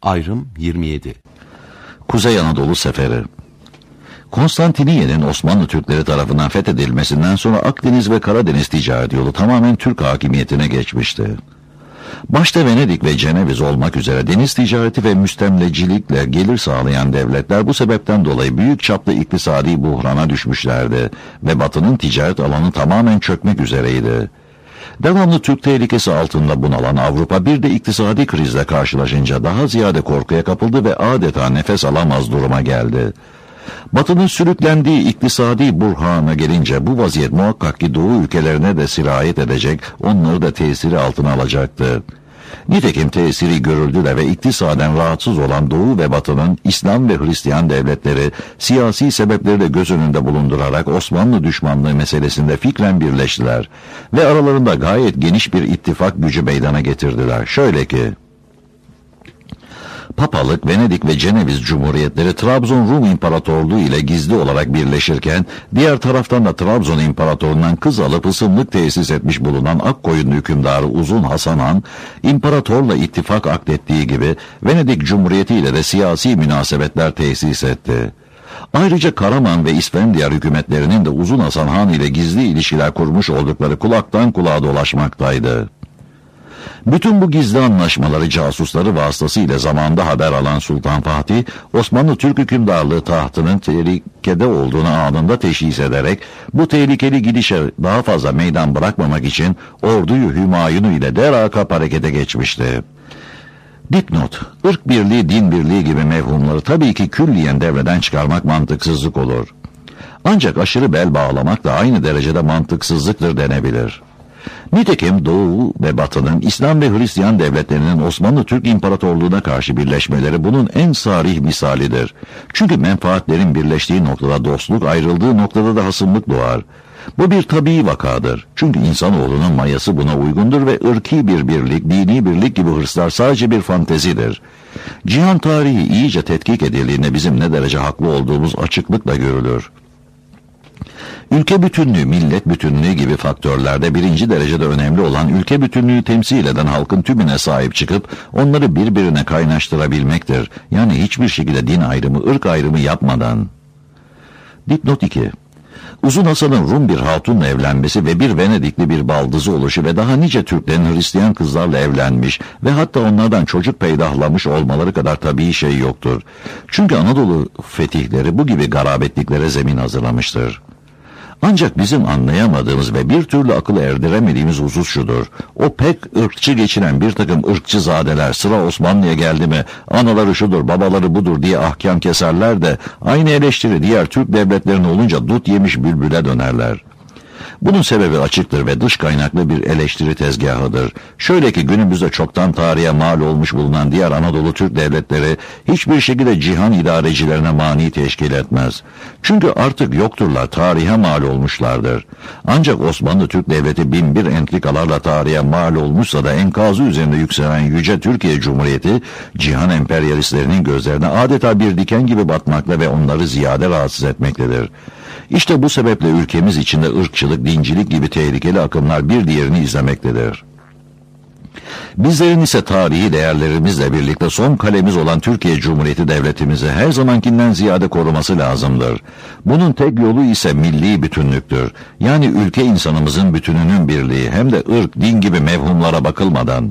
Ayrım 27. Kuzey Anadolu Seferi. Konstantiniye'nin Osmanlı Türkleri tarafından fethedilmesinden sonra Akdeniz ve Karadeniz ticaret yolu tamamen Türk hakimiyetine geçmişti. Başta Venedik ve Ceneviz olmak üzere deniz ticareti ve müstemlecilikle gelir sağlayan devletler bu sebepten dolayı büyük çaplı iktisadi buhrana düşmüşlerdi ve Batı'nın ticaret alanı tamamen çökmek üzereydi. Devamlı Türk tehlikesi altında bunalan Avrupa bir de iktisadi krizle karşılaşınca daha ziyade korkuya kapıldı ve adeta nefes alamaz duruma geldi. Batı'nın sürüklendiği iktisadi burhana gelince bu vaziyet muhakkak ki Doğu ülkelerine de sirayet edecek, onları da tesiri altına alacaktı. Nitekim tesiri görüldü de ve iktisaden rahatsız olan Doğu ve Batı'nın İslam ve Hristiyan devletleri siyasi sebepleri de göz önünde bulundurarak Osmanlı düşmanlığı meselesinde fikren birleştiler ve aralarında gayet geniş bir ittifak gücü meydana getirdiler. Şöyle ki, Papalık, Venedik ve Ceneviz Cumhuriyetleri Trabzon Rum İmparatorluğu ile gizli olarak birleşirken, diğer taraftan da Trabzon İmparatorluğundan kız alıp ısımlık tesis etmiş bulunan Akkoyunlu hükümdarı Uzun Hasan Han, imparatorla ittifak akdettiği gibi Venedik Cumhuriyeti ile de siyasi münasebetler tesis etti. Ayrıca Karaman ve İsfendiyar hükümetlerinin de Uzun Hasan Han ile gizli ilişkiler kurmuş oldukları kulaktan kulağa dolaşmaktaydı. Bütün bu gizli anlaşmaları casusları vasıtasıyla zamanda haber alan Sultan Fatih, Osmanlı Türk hükümdarlığı tahtının tehlikede olduğunu anında teşhis ederek, bu tehlikeli gidişe daha fazla meydan bırakmamak için orduyu Hümayunu ile derakap harekete geçmişti. Dipnot, ırk birliği, din birliği gibi mevhumları tabii ki külliyen devreden çıkarmak mantıksızlık olur. Ancak aşırı bel bağlamak da aynı derecede mantıksızlıktır denebilir. Nitekim Doğu ve Batı'nın İslam ve Hristiyan devletlerinin Osmanlı Türk İmparatorluğu'na karşı birleşmeleri bunun en sarih misalidir. Çünkü menfaatlerin birleştiği noktada dostluk, ayrıldığı noktada da hasımlık doğar. Bu bir tabii vakadır. Çünkü insanoğlunun mayası buna uygundur ve ırki bir birlik, dini birlik gibi hırslar sadece bir fantezidir. Cihan tarihi iyice tetkik edildiğinde bizim ne derece haklı olduğumuz açıklıkla görülür. Ülke bütünlüğü, millet bütünlüğü gibi faktörlerde birinci derecede önemli olan ülke bütünlüğü temsil eden halkın tümüne sahip çıkıp onları birbirine kaynaştırabilmektir. Yani hiçbir şekilde din ayrımı, ırk ayrımı yapmadan. Dipnot 2. Uzun Hasan'ın Rum bir hatunla evlenmesi ve bir Venedikli bir baldızı oluşu ve daha nice Türklerin Hristiyan kızlarla evlenmiş ve hatta onlardan çocuk peydahlamış olmaları kadar tabii şey yoktur. Çünkü Anadolu fetihleri bu gibi garabetliklere zemin hazırlamıştır. Ancak bizim anlayamadığımız ve bir türlü akıl erdiremediğimiz husus şudur. O pek ırkçı geçinen bir takım ırkçı zadeler sıra Osmanlı'ya geldi mi anaları şudur babaları budur diye ahkam keserler de aynı eleştiri diğer Türk devletlerine olunca dut yemiş bülbüle dönerler. Bunun sebebi açıktır ve dış kaynaklı bir eleştiri tezgahıdır. Şöyle ki günümüzde çoktan tarihe mal olmuş bulunan diğer Anadolu Türk devletleri hiçbir şekilde cihan idarecilerine mani teşkil etmez. Çünkü artık yokturlar, tarihe mal olmuşlardır. Ancak Osmanlı Türk Devleti binbir entrikalarla tarihe mal olmuşsa da enkazı üzerinde yükselen yüce Türkiye Cumhuriyeti cihan emperyalistlerinin gözlerine adeta bir diken gibi batmakta ve onları ziyade rahatsız etmektedir. İşte bu sebeple ülkemiz içinde ırkçılık, dincilik gibi tehlikeli akımlar bir diğerini izlemektedir. Bizlerin ise tarihi değerlerimizle birlikte son kalemiz olan Türkiye Cumhuriyeti Devletimizi her zamankinden ziyade koruması lazımdır. Bunun tek yolu ise milli bütünlüktür. Yani ülke insanımızın bütününün birliği hem de ırk, din gibi mevhumlara bakılmadan.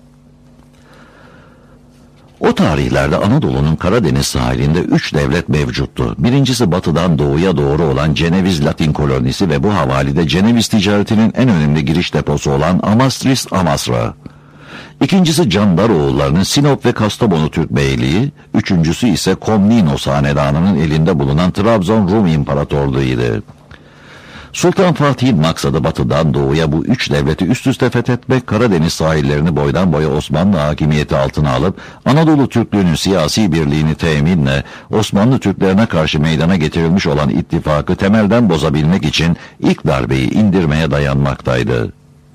O tarihlerde Anadolu'nun Karadeniz sahilinde 3 devlet mevcuttu. Birincisi batıdan doğuya doğru olan Ceneviz Latin kolonisi ve bu havalide Ceneviz ticaretinin en önemli giriş deposu olan Amastris Amasra. İkincisi Candaroğullarının Sinop ve Kastamonu Türk Beyliği, üçüncüsü ise Komnenos hanedanının elinde bulunan Trabzon Rum İmparatorluğu'ydu. Sultan Fatih'in maksadı batıdan doğuya bu 3 devleti üst üste fethetmek, Karadeniz sahillerini boydan boya Osmanlı hakimiyeti altına alıp Anadolu Türklüğünün siyasi birliğini teminle Osmanlı Türklerine karşı meydana getirilmiş olan ittifakı temelden bozabilmek için ilk darbeyi indirmeye dayanmaktaydı.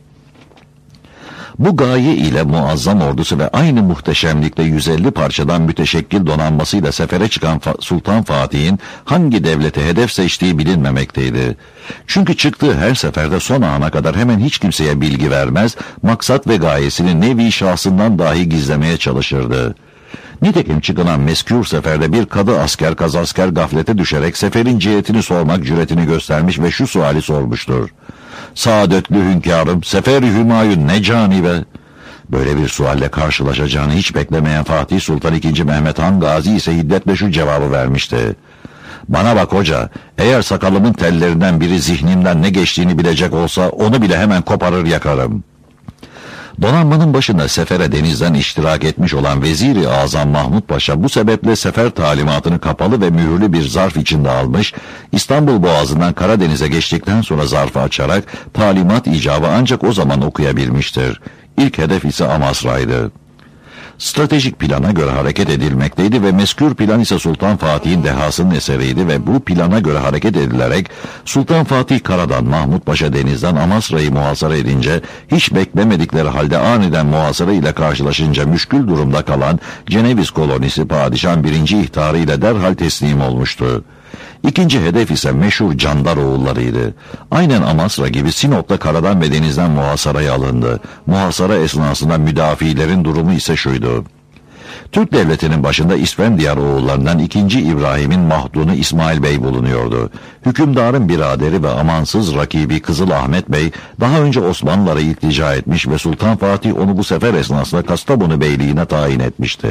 Bu gaye ile muazzam ordusu ve aynı muhteşemlikte 150 parçadan müteşekkil donanmasıyla sefere çıkan Sultan Fatih'in hangi devlete hedef seçtiği bilinmemekteydi. Çünkü çıktığı her seferde son ana kadar hemen hiç kimseye bilgi vermez, maksat ve gayesini nevi şahsından dahi gizlemeye çalışırdı. Nitekim çıkılan meskûr seferde bir kadı asker kazasker gaflete düşerek seferin cihetini sormak cüretini göstermiş ve şu suali sormuştur: "Saadetli hünkârım, Sefer-i Hümayun ne cani be?" Böyle bir sualle karşılaşacağını hiç beklemeyen Fatih Sultan II. Mehmet Han Gazi ise hiddetle şu cevabı vermişti: "Bana bak hoca, eğer sakalımın tellerinden biri zihnimden ne geçtiğini bilecek olsa onu bile hemen koparır yakarım." Donanmanın başında sefere denizden iştirak etmiş olan Vezir-i Azam Mahmud Paşa bu sebeple sefer talimatını kapalı ve mühürlü bir zarf içinde almış, İstanbul Boğazı'ndan Karadeniz'e geçtikten sonra zarfı açarak talimat icabı ancak o zaman okuyabilmiştir. İlk hedef ise Amasra'ydı. Stratejik plana göre hareket edilmekteydi ve meskûr plan ise Sultan Fatih'in dehasının eseriydi ve bu plana göre hareket edilerek Sultan Fatih karadan, Mahmud Paşa denizden Amasra'yı muhasara edince hiç beklemedikleri halde aniden muhasara ile karşılaşınca müşkül durumda kalan Ceneviz kolonisi padişahın 1. ihtarı ile derhal teslim olmuştu. İkinci hedef ise meşhur Candar oğullarıydı. Aynen Amasra gibi Sinop'ta karadan ve denizden muhasaraya alındı. Muhasara esnasında müdafilerin durumu ise şuydu: Türk devletinin başında İsfendiyar oğullarından 2. İbrahim'in mahdunu İsmail Bey bulunuyordu. Hükümdarın biraderi ve amansız rakibi Kızıl Ahmet Bey daha önce Osmanlılara iltica etmiş ve Sultan Fatih onu bu sefer esnasında Kastamonu Beyliğine tayin etmişti.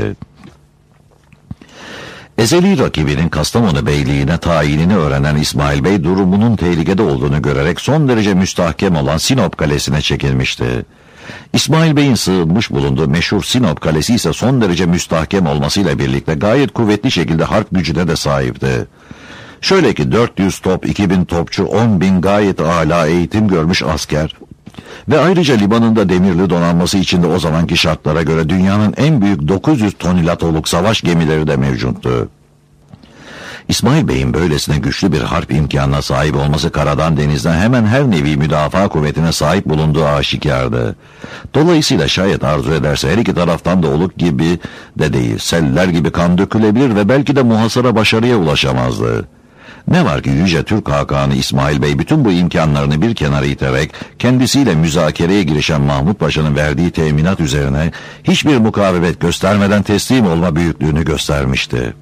Ezeli rakibinin Kastamonu Beyliğine tayinini öğrenen İsmail Bey durumunun tehlikede olduğunu görerek son derece müstahkem olan Sinop Kalesi'ne çekilmişti. İsmail Bey'in sığınmış bulunduğu meşhur Sinop Kalesi ise son derece müstahkem olmasıyla birlikte gayet kuvvetli şekilde harp gücüne de sahipti. Şöyle ki 400 top, 2000 topçu, 10.000 gayet âlâ eğitim görmüş asker ve ayrıca limanında demirli donanması içinde o zamanki şartlara göre dünyanın en büyük 900 tonnelatoluk savaş gemileri de mevcuttu. İsmail Bey'in böylesine güçlü bir harp imkanına sahip olması karadan denizden hemen her nevi müdafaa kuvvetine sahip bulunduğu aşikardı. Dolayısıyla şayet arzu ederse her iki taraftan da oluk gibi de değil, seller gibi kan dökülebilir ve belki de muhasara başarıya ulaşamazdı. Ne var ki Yüce Türk Hakanı İsmail Bey bütün bu imkanlarını bir kenara iterek kendisiyle müzakereye girişen Mahmud Paşa'nın verdiği teminat üzerine hiçbir mukavemet göstermeden teslim olma büyüklüğünü göstermişti.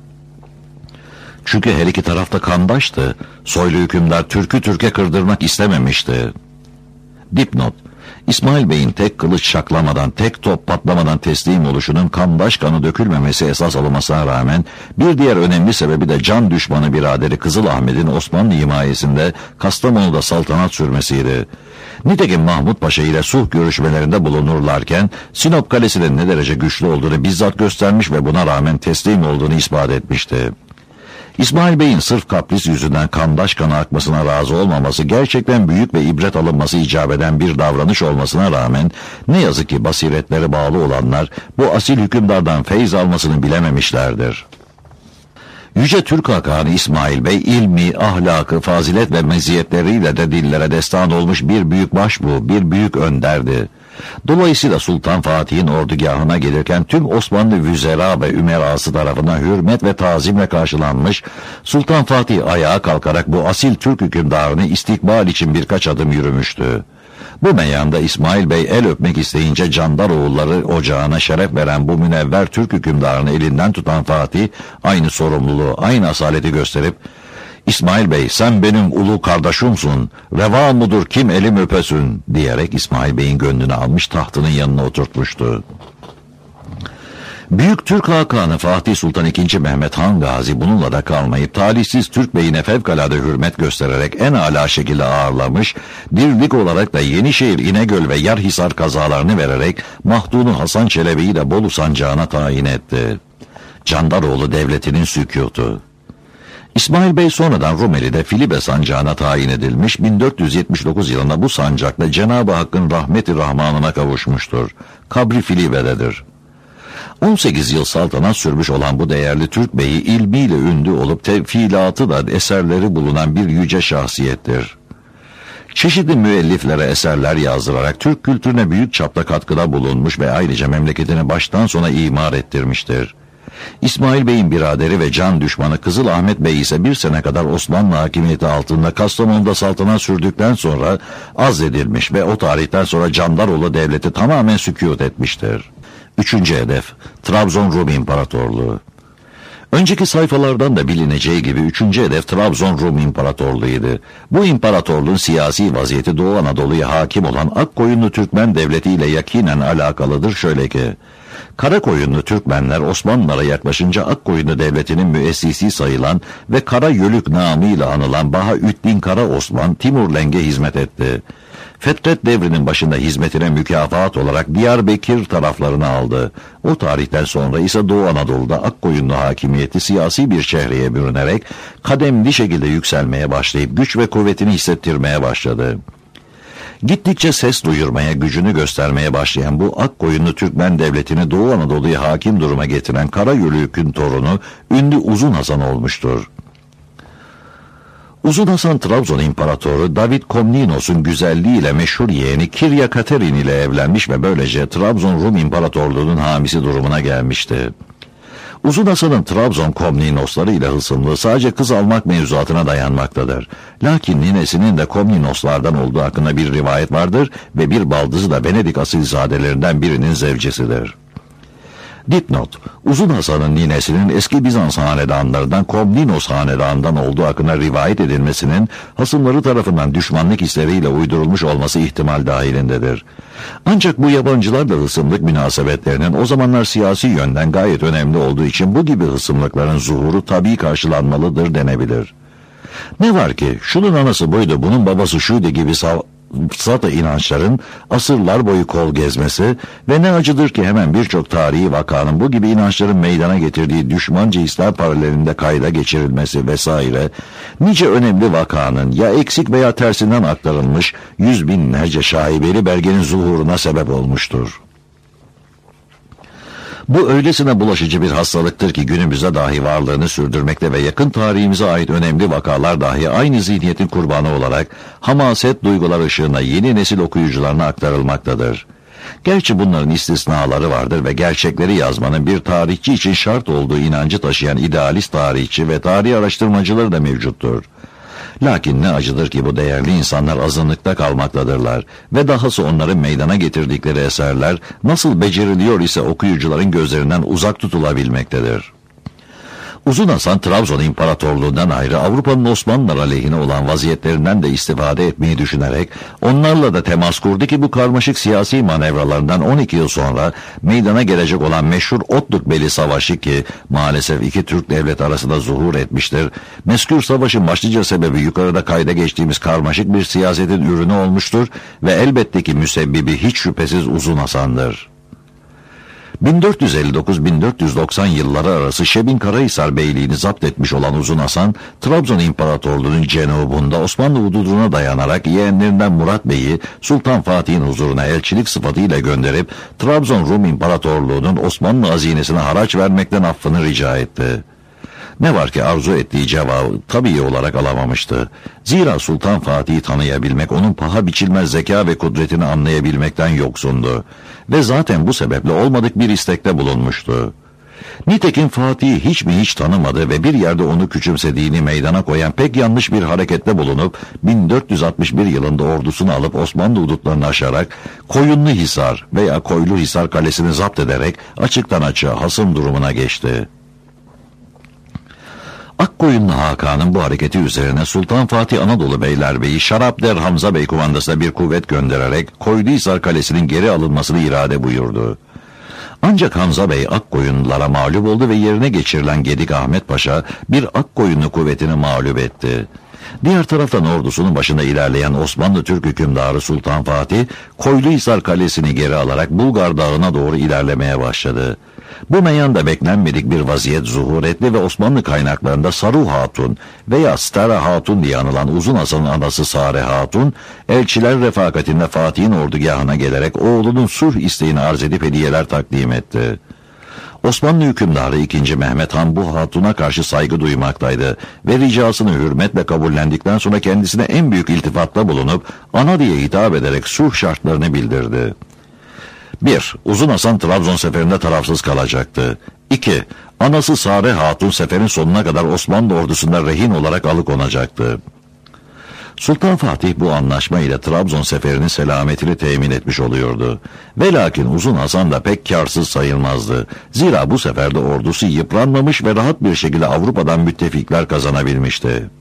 Çünkü her iki tarafta kandaştı. Soylu hükümdar Türk'ü Türk'e kırdırmak istememişti. Dipnot: İsmail Bey'in tek kılıç şaklamadan, tek top patlamadan teslim oluşunun kandaş kanı dökülmemesi esas olmasına rağmen bir diğer önemli sebebi de can düşmanı biraderi Kızıl Ahmet'in Osmanlı himayesinde Kastamonu'da saltanat sürmesiydi. Nitekim Mahmud Paşa ile sulh görüşmelerinde bulunurlarken Sinop Kalesi'nin ne derece güçlü olduğunu bizzat göstermiş ve buna rağmen teslim olduğunu ispat etmişti. İsmail Bey'in sırf kapris yüzünden kandaş kanı akmasına razı olmaması gerçekten büyük ve ibret alınması icap eden bir davranış olmasına rağmen ne yazık ki basiretleri bağlı olanlar bu asil hükümdardan feyz almasını bilememişlerdir. Yüce Türk Hakanı İsmail Bey ilmi, ahlakı, fazilet ve meziyetleriyle de dillere destan olmuş bir büyük başbuğ, bir büyük önderdi. Dolayısıyla Sultan Fatih'in ordugahına gelirken tüm Osmanlı vüzera ve ümerası tarafından hürmet ve tazimle karşılanmış, Sultan Fatih ayağa kalkarak bu asil Türk hükümdarını istikbal için birkaç adım yürümüştü. Bu meyanda İsmail Bey el öpmek isteyince Candar oğulları ocağına şeref veren bu münevver Türk hükümdarını elinden tutan Fatih aynı sorumluluğu, aynı asaleti gösterip "İsmail Bey, sen benim ulu kardeşimsin, reva mudur kim elim öpesün?" diyerek İsmail Bey'in gönlünü almış tahtının yanına oturtmuştu. Büyük Türk Hakanı Fatih Sultan II. Mehmet Han Gazi bununla da kalmayıp talihsiz Türk Bey'ine fevkalade hürmet göstererek en âlâ şekilde ağırlamış, dirlik olarak da Yenişehir, İnegöl ve Yarhisar kazalarını vererek Mahdunu Hasan Çelebi'yi de Bolu sancağına tayin etti. Candaroğlu devletinin sükutu. İsmail Bey sonradan Rumeli'de Filibe sancağına tayin edilmiş, 1479 yılında bu sancakla Cenab-ı Hakk'ın rahmeti rahmanına kavuşmuştur. Kabri Filibe'dedir. 18 yıl saltanat sürmüş olan bu değerli Türk Bey'i ilmiyle ünlü olup tefilatı da eserleri bulunan bir yüce şahsiyettir. Çeşitli müelliflere eserler yazdırarak Türk kültürüne büyük çapta katkıda bulunmuş ve ayrıca memleketini baştan sona imar ettirmiştir. İsmail Bey'in biraderi ve can düşmanı Kızıl Ahmet Bey ise bir sene kadar Osmanlı hakimiyeti altında Kastamonu'da saltanat sürdükten sonra azledilmiş ve o tarihten sonra Candaroğlu devleti tamamen sükût etmiştir. Üçüncü hedef, Trabzon Rum İmparatorluğu. Önceki sayfalardan da bilineceği gibi üçüncü hedef Trabzon Rum İmparatorluğu'ydu. Bu imparatorluğun siyasi vaziyeti Doğu Anadolu'ya hakim olan Akkoyunlu Türkmen Devleti ile yakinen alakalıdır şöyle ki, Karakoyunlu Türkmenler Osmanlılara yaklaşınca Akkoyunlu Devleti'nin müessisi sayılan ve Kara Yölük namıyla anılan Bahaüddin Kara Osman Timur Leng'e hizmet etti. Fetret devrinin başında hizmetine mükafat olarak Diyarbakır taraflarını aldı. O tarihten sonra ise Doğu Anadolu'da Akkoyunlu hakimiyeti siyasi bir çehreye bürünerek kademli şekilde yükselmeye başlayıp güç ve kuvvetini hissettirmeye başladı. Gittikçe ses duyurmaya, gücünü göstermeye başlayan bu Akkoyunlu Türkmen Devleti'ni Doğu Anadolu'ya hakim duruma getiren Karayölük'ün torunu ünlü Uzun Hasan olmuştur. Uzun Hasan Trabzon İmparatoru David Komnenos'un güzelliğiyle meşhur yeğeni Kirya Katerin ile evlenmiş ve böylece Trabzon Rum İmparatorluğu'nun hamisi durumuna gelmişti. Uzun Hasan'ın Trabzon Komnenosları ile hısımlığı sadece kız almak mevzuatına dayanmaktadır. Lakin ninesinin de Komnenoslardan olduğu hakkında bir rivayet vardır ve bir baldızı da Venedik asilzadelerinden birinin zevcesidir. Dipnot, Uzun Hasan'ın ninesinin eski Bizans hanedanlarından Komnenos hanedanından olduğu hakkında rivayet edilmesinin hasımları tarafından düşmanlık hisleriyle uydurulmuş olması ihtimal dahilindedir. Ancak bu yabancılarla hısımlık münasebetlerinin o zamanlar siyasi yönden gayet önemli olduğu için bu gibi hısımlıkların zuhuru tabii karşılanmalıdır denebilir. Ne var ki şunun anası buydu, bunun babası şuydu gibi sata inançların asırlar boyu kol gezmesi ve ne acıdır ki hemen birçok tarihi vakanın bu gibi inançların meydana getirdiği düşmanca hisler paralelinde kayda geçirilmesi vesaire, nice önemli vakanın ya eksik veya tersinden aktarılmış yüz binlerce şaibeli belgenin zuhuruna sebep olmuştur. Bu öylesine bulaşıcı bir hastalıktır ki günümüzde dahi varlığını sürdürmekte ve yakın tarihimize ait önemli vakalar dahi aynı zihniyetin kurbanı olarak hamaset duygular ışığında yeni nesil okuyucularına aktarılmaktadır. Gerçi bunların istisnaları vardır ve gerçekleri yazmanın bir tarihçi için şart olduğu inancı taşıyan idealist tarihçi ve tarih araştırmacıları da mevcuttur. Lakin ne acıdır ki bu değerli insanlar azınlıkta kalmaktadırlar ve dahası onların meydana getirdikleri eserler nasıl beceriliyor ise okuyucuların gözlerinden uzak tutulabilmektedir. Uzun Hasan Trabzon İmparatorluğu'ndan ayrı Avrupa'nın Osmanlılar aleyhine olan vaziyetlerinden de istifade etmeyi düşünerek onlarla da temas kurdu ki bu karmaşık siyasi manevralarından 12 yıl sonra meydana gelecek olan meşhur Otlukbeli Savaşı ki maalesef iki Türk devlet arasında zuhur etmiştir. Mezkür savaşın başlıca sebebi yukarıda kayda geçtiğimiz karmaşık bir siyasetin ürünü olmuştur ve elbette ki müsebbibi hiç şüphesiz Uzun Hasan'dır. 1459-1490 yılları arası Şebin Karahisar Beyliğini zapt etmiş olan Uzun Hasan, Trabzon İmparatorluğu'nun cenubunda Osmanlı hududuna dayanarak yeğenlerinden Murat Bey'i Sultan Fatih'in huzuruna elçilik sıfatıyla gönderip Trabzon Rum İmparatorluğu'nun Osmanlı hazinesine haraç vermekten affını rica etti. Ne var ki arzu ettiği cevabı tabii olarak alamamıştı. Zira Sultan Fatih'i tanıyabilmek onun paha biçilmez zeka ve kudretini anlayabilmekten yoksundu. Ve zaten bu sebeple olmadık bir istekte bulunmuştu. Nitekim Fatih'i hiç mi hiç tanımadı ve bir yerde onu küçümsediğini meydana koyan pek yanlış bir harekette bulunup 1461 yılında ordusunu alıp Osmanlı hudutlarını aşarak Koyunluhisar veya Koyluhisar kalesini zapt ederek açıktan açığa hasım durumuna geçti. Akkoyunlu Hakan'ın bu hareketi üzerine Sultan Fatih Anadolu Beylerbeyi Şarapder Hamza Bey kumandasına bir kuvvet göndererek Koyluhisar Kalesi'nin geri alınmasını irade buyurdu. Ancak Hamza Bey Akkoyunlulara mağlup oldu ve yerine geçirilen Gedik Ahmet Paşa bir Akkoyunlu kuvvetini mağlup etti. Diğer taraftan ordusunun başında ilerleyen Osmanlı Türk hükümdarı Sultan Fatih, Koyluhisar Kalesi'ni geri alarak Bulgar Dağı'na doğru ilerlemeye başladı. Bu meyanda beklenmedik bir vaziyet zuhur etti ve Osmanlı kaynaklarında Saruh Hatun veya Stara Hatun diye anılan Uzun Hasan'ın anası Sare Hatun, elçiler refakatinde Fatih'in ordugahına gelerek oğlunun sulh isteğini arz edip hediyeler takdim etti. Osmanlı hükümdarı 2. Mehmet Han bu hatuna karşı saygı duymaktaydı ve ricasını hürmetle kabullendikten sonra kendisine en büyük iltifatta bulunup ana diye hitap ederek sulh şartlarını bildirdi. 1. Uzun Hasan Trabzon seferinde tarafsız kalacaktı. 2. Anası Sare Hatun seferin sonuna kadar Osmanlı ordusunda rehin olarak alıkonacaktı. Sultan Fatih bu anlaşma ile Trabzon seferinin selametini temin etmiş oluyordu. Ve lakin Uzun Hasan da pek kârsız sayılmazdı. Zira bu seferde ordusu yıpranmamış ve rahat bir şekilde Avrupa'dan müttefikler kazanabilmişti.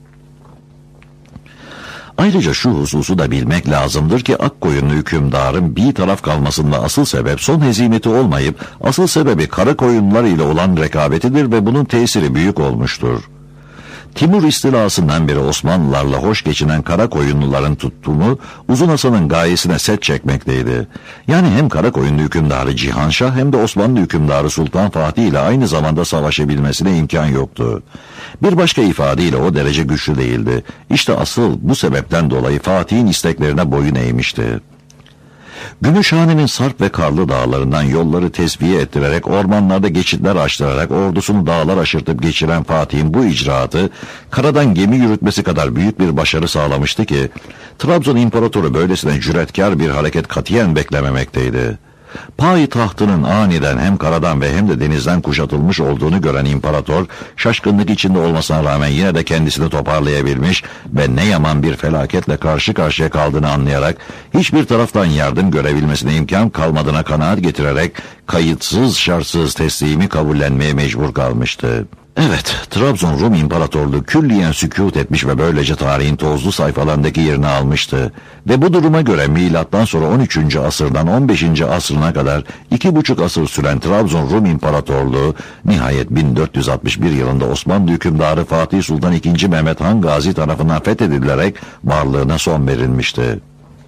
Ayrıca şu hususu da bilmek lazımdır ki Akkoyunlu hükümdarın bir taraf kalmasında asıl sebep son hezimeti olmayıp asıl sebebi Karakoyunlular ile olan rekabetidir ve bunun tesiri büyük olmuştur. Timur istilasından beri Osmanlılarla hoş geçinen Karakoyunluların tutumu Uzun Hasan'ın gayesine set çekmekteydi. Yani hem Karakoyunlu hükümdarı Cihanşah hem de Osmanlı hükümdarı Sultan Fatih ile aynı zamanda savaşabilmesine imkan yoktu. Bir başka ifadeyle o derece güçlü değildi. İşte asıl bu sebepten dolayı Fatih'in isteklerine boyun eğmişti. Gümüşhane'nin sarp ve karlı dağlarından yolları tesviye ettirerek ormanlarda geçitler açtırarak ordusunu dağlar aşırtıp geçiren Fatih'in bu icraatı karadan gemi yürütmesi kadar büyük bir başarı sağlamıştı ki Trabzon İmparatoru böylesine cüretkar bir hareket katiyen beklememekteydi. Payitahtının aniden hem karadan ve hem de denizden kuşatılmış olduğunu gören imparator, şaşkınlık içinde olmasına rağmen yine de kendisini toparlayabilmiş ve ne yaman bir felaketle karşı karşıya kaldığını anlayarak, hiçbir taraftan yardım görebilmesine imkan kalmadığına kanaat getirerek, kayıtsız şartsız teslimi kabullenmeye mecbur kalmıştı. Evet, Trabzon Rum İmparatorluğu külliyen sükût etmiş ve böylece tarihin tozlu sayfalarındaki yerini almıştı. Ve bu duruma göre milattan sonra 13. asırdan 15. asrına kadar 2,5 asır süren Trabzon Rum İmparatorluğu nihayet 1461 yılında Osmanlı hükümdarı Fatih Sultan II. Mehmet Han Gazi tarafından fethedilerek varlığına son verilmişti.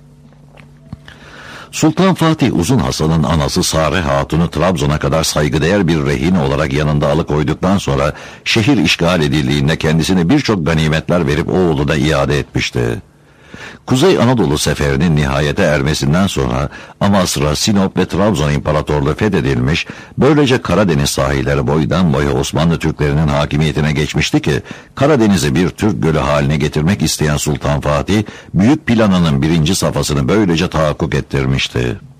Sultan Fatih Uzun Hasan'ın anası Sare Hatun'u Trabzon'a kadar saygıdeğer bir rehin olarak yanında alıkoyduktan sonra şehir işgal edildiğinde kendisine birçok ganimetler verip oğlu da iade etmişti. Kuzey Anadolu seferinin nihayete ermesinden sonra Amasra, Sinop ve Trabzon İmparatorluğu fethedilmiş, böylece Karadeniz sahilleri boydan boya Osmanlı Türklerinin hakimiyetine geçmişti ki, Karadeniz'i bir Türk gölü haline getirmek isteyen Sultan Fatih, büyük planının birinci safhasını böylece tahakkuk ettirmişti.